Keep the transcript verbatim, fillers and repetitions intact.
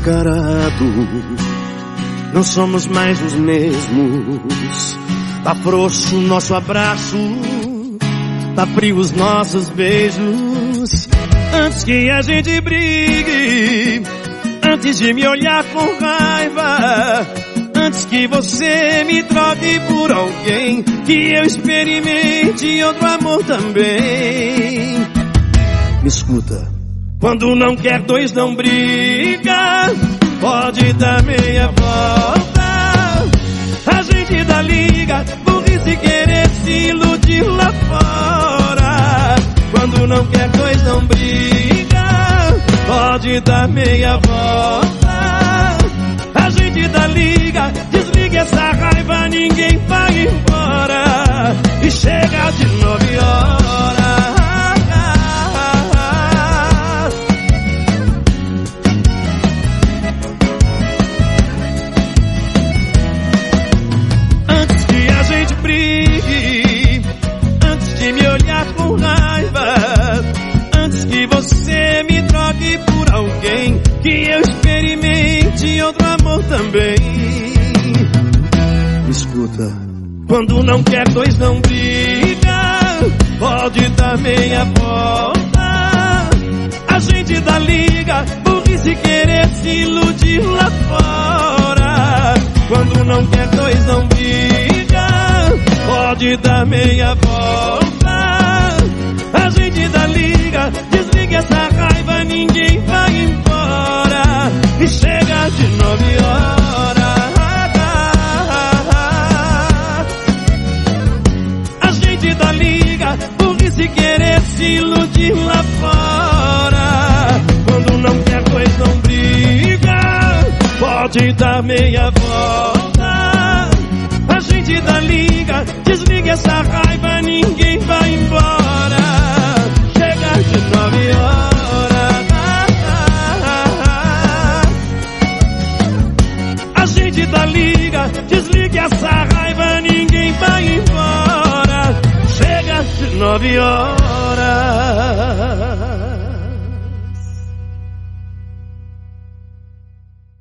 escancarado, não somos mais os mesmos. Tá frouxo o nosso abraço, tá frio os nossos beijos. Antes que a gente brigue, antes de me olhar com raiva, antes que você me troque por alguém, que eu experimente outro amor também. Me escuta, quando não quer dois não briga, pode dar meia volta. A gente dá liga, burrice querer se iludir lá fora. Quando não quer dois não briga, pode dar meia volta. A gente dá liga, desliga essa raiva, ninguém vai embora. E chega de nove horas. Antes que a gente brigue, antes de me olhar com raiva, antes que você me troque por alguém, que eu experimente outro amor também. Me escuta, quando não quer dois não briga, pode dar meia volta. A gente dá liga, burrice querer se iludir lá fora. Quando não quer dois não briga, pode dar meia volta. A gente dá liga, desliga essa raiva, ninguém vai embora. E chega de nove horas. A gente dá liga, burrice querer se iludir lá fora. Quando não quer dois não briga, pode dar meia volta. A gente dá liga, desliga essa raiva, ninguém vai embora. Chega de nove horas. A gente dá liga, desliga essa raiva, ninguém vai embora. Chega de nove horas.